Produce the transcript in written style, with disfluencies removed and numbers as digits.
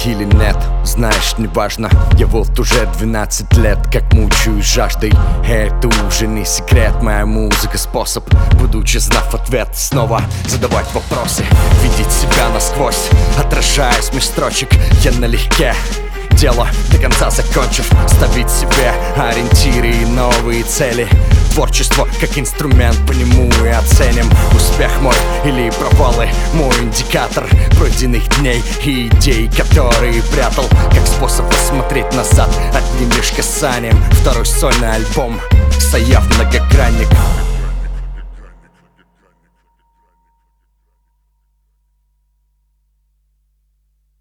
или нет, знаешь, неважно. Я вот уже 12 лет, как мучаюсь жаждой. Это уже не секрет, моя музыка способ, будучи знав ответ, снова задавать вопросы, видеть себя насквозь, отражаясь меж строчек. Я налегке, дело до конца закончив, ставить себе ориентиры и новые цели. Творчество как инструмент, по нему и оценим успех мой или провалы, мой индикатор пройденных дней и идей, которые прятал, как способ посмотреть назад одним лишь касанием. Второй сольный альбом, Саяв многогранник.